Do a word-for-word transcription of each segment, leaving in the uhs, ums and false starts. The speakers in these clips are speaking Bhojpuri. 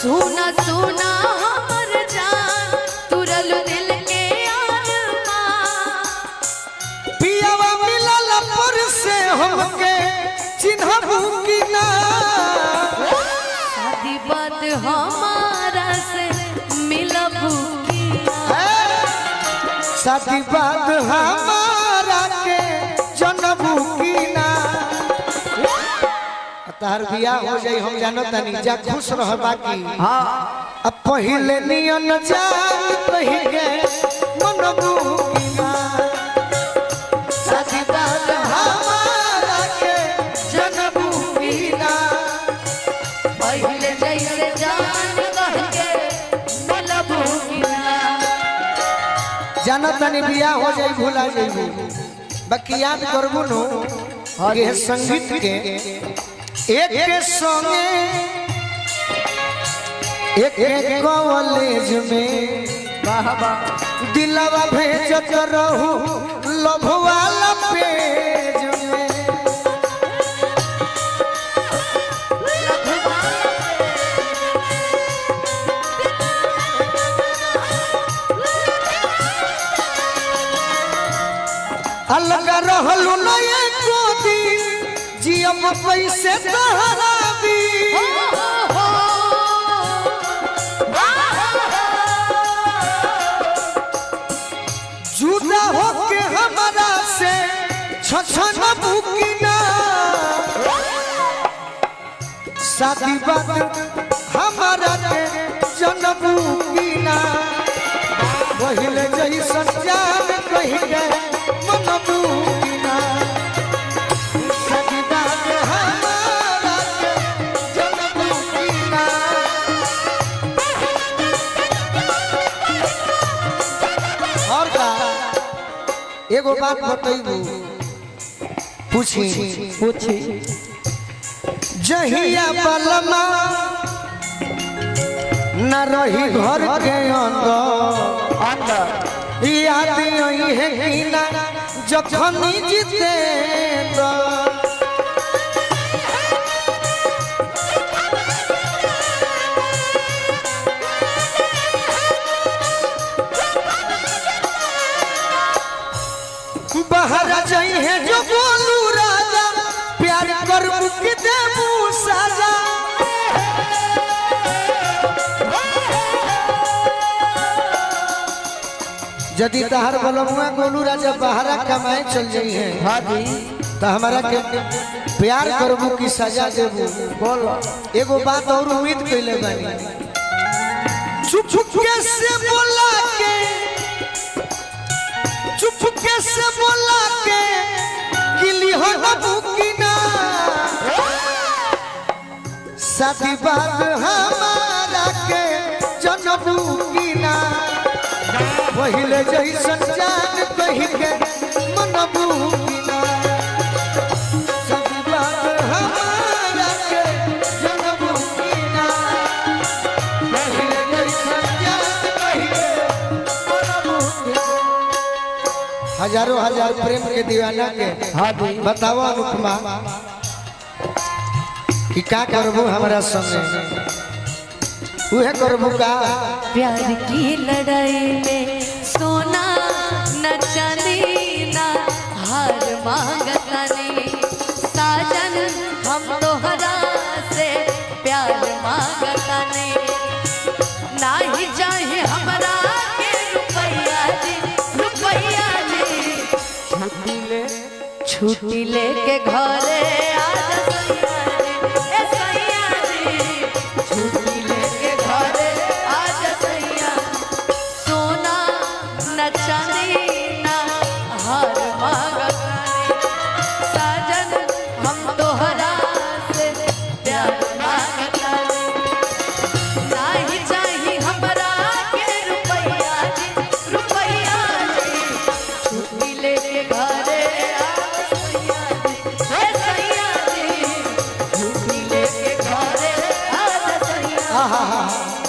सुना सुना हमर जान तुरल दिल के अरमान पियावा मिलल पर से हमके चिन्हबू की ना शादी बात हमारा से मिलबू की शादी बात हमारा के जनबू की ना तार बियाह हो जाई हम जानो तनी जा खुश रह बाकी हां अब पहिले नियन जान कहि के मनबू की ना शादी बात हमारा के जनबू की ना पहिले जैसे जान कह के मिलबू की ना जानो तनी बियाह हो जाई भुला जाई बाकी याद करबू नो के संगीत के एक के संगे एक एक कॉलेज में बाबा दिलवा भेजत रहू लव वाला पेज में अलग रहलू न एको दिन जियब पैसे तहराबी जुदा होके हमारा से छछन बुकिना शादी बात हमारा के जनबू कीना पहिले जैसन जान कहि के मनबू कीना एगो बात बताइबू पूछी पूछी जहिया बलमा न रही घर के अंदर अंदर याद आई है कि ना जखन जीते बाहर जाई है जो बोलू राजा प्यार करबू के देबू साजा यदि तहार बलमुआ गोलू राजा बाहर कमाए चल जाई है हां जी तो हमारा के प्यार करबू की सजा देबू बोलो एगो बात और उम्मीद कइले बानी चुप चुप के से बोला के चुप के से बोला के गिली हो बुकिना शादी बात हमारा के जनबू कीना पहिले जैसन जान कहि के मनबू कीना शादी बात हमारा के जनबू कीना पहिले जैसन जान कहि के मनबू कीना हजारों हजार प्रेम के दीवाना के हां जी बताओ अनुपमा कि का करबू हमारा संगे उहे करबू का प्यार की लड़ाई में सोना न चांदी ना हार मांगतानी साजन हम तोहरा से प्यार मांगतानी नाही चाहे हमरा के रुपया जी रुपया जी छुट्टी ले छुट्टी लेके घरे आ जा सैया जी ए सैया जी छुट्टी लेके घरे आ जा सैया सोना न चांदी ना हार मांगतानी साजन हम तोहरा से प्यार मांगतानी नाही चाही हमरा के रुपया जी रुपया जी छुट्टी लेके घरे आ सैया जी ए सैया जी छुट्टी लेके घरे आ जा सैया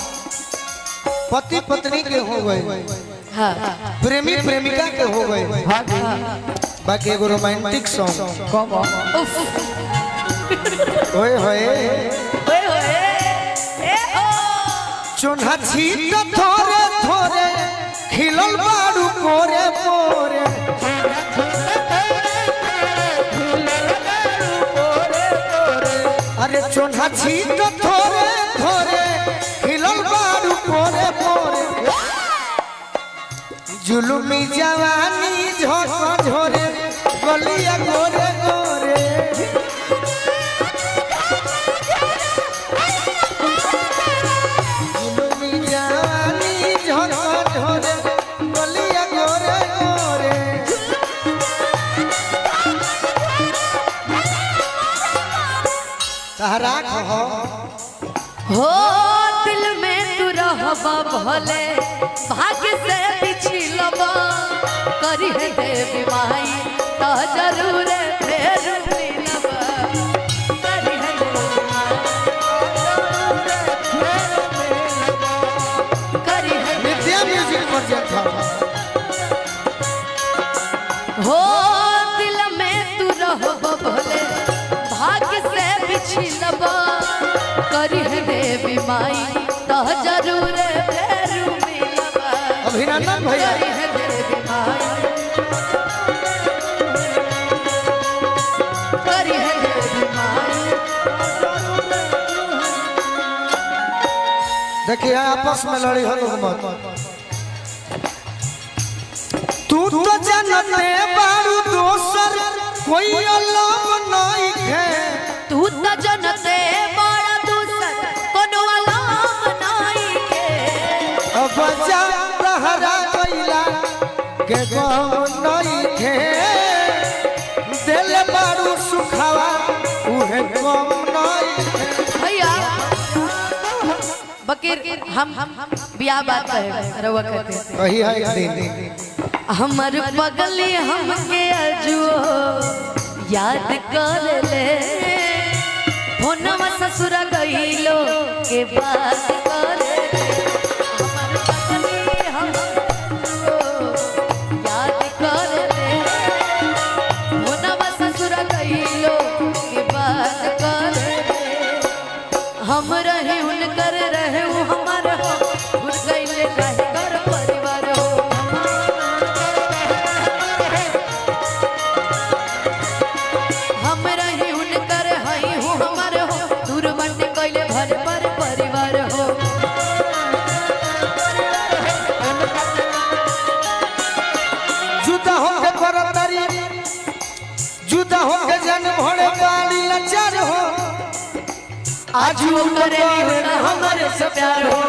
पति पत्नी के हो गए हां प्रेमी प्रेमिका के हो गए हां जी बाकी एगो रोमांटिक सॉन्ग कब उफ ओए होए ओए होए ए ओ चोन्हा छीट थोरे थोरे खिलल बारू पोरे पोरे अरे चोन्हा छीट थोरे थोरे खिलल बारू पोरे पोरे जुलुमी जवानी झोंका झोरे गलिया गोरे गोरे हो हो दिल में तू रहबा भले भाग्य से पिछलबा करी है देवी माई तो जरूर फेर मिलबा करी है देवी माई करी है नित्या म्यूजिक प्रोजेक्ट हो दिल में तू रहबा भले भाग्य से पिछलबा करी है देवी माई तो जरूर फेर मिलबा अभिनंदन भैया करी है देवी माई करी है देवी माई देखिए आपस में लड़ी हो लोग मत तू तो जानते बारू दोसर कोई अलग नहीं है तू तो जनते बड़ा दूसर कोनो अलाम नहीं के अब जा रहरा गइला के गम नहीं है दिल बारू सुखावा उहे गम नहीं है भैया बकीर हम बिया बात है रवा कहते वही है एक दिन हमर पगली हमके अजुओ याद कर ले फोनवा ससुरा गइलो के बात कर ले हमर पगली हमको याद कर ले फोनवा ससुरा गइलो के बात कर ले हम रहे उनकर रहे वो हमार हो भूल गइले रहे कर परिवार हो हम रहे उनकर हई हो हमार हो दूर बन गइले भर पर परिवार हो जुदा होके करतरी जुदा होके जन भोरे बाली लचार हो आज वो करे हमारे से प्यार हो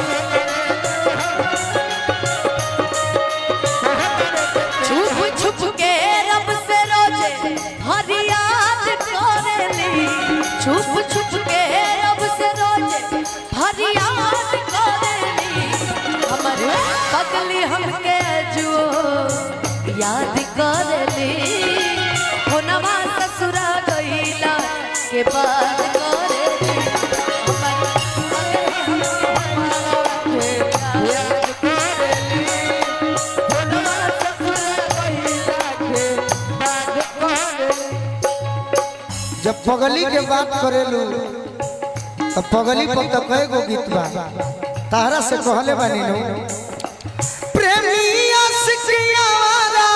छुप छुप के रब से रोजे फरियाद करेली छुप छुप के रब से रोजे फरियाद करेली हमर पगली हमके जुओ याद करेली होनवा ससुरा गइला के बाद करेली हमर पगली हमके याद करेली होनवा ससुरा गइला के बाद करेली जब पगली के बात करेलू तो पगली पर तो कई गो गीत बा तारा से कहले बानी नो प्रेमी आशिकिया वाला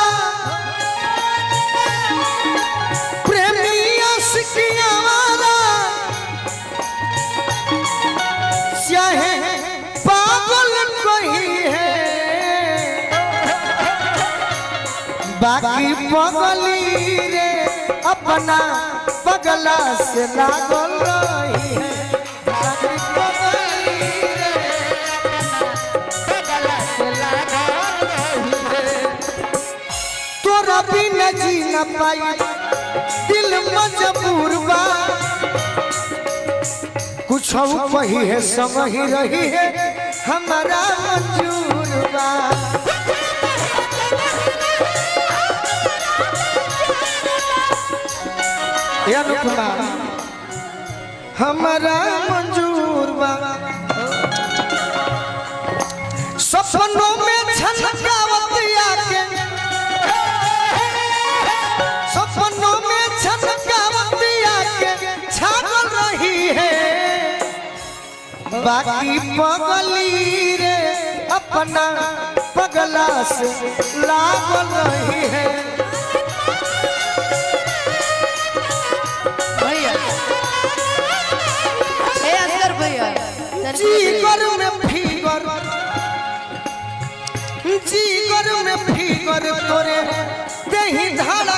प्रेमी आशिकिया वाला चाहे पागल कोई है बाकी पगली रे अपना पगला से लागल रही है बाकी पगली रे पगला से लागल रही है तोरा बिना जी न पाई दिल मजबूर बा कुछ वही है संग ही रही है हमारा मंजूर बा अनुपमा हमारा मंजूर बा सपनों में छनकावतिया के सपनों में छनकावतिया के छागल रही है बाकी पगली रे अपना पगला से लागल नहीं है। भैया ए असगर भैया जीगर में फीगर जीगर में फीगर तोरे देही धड़कन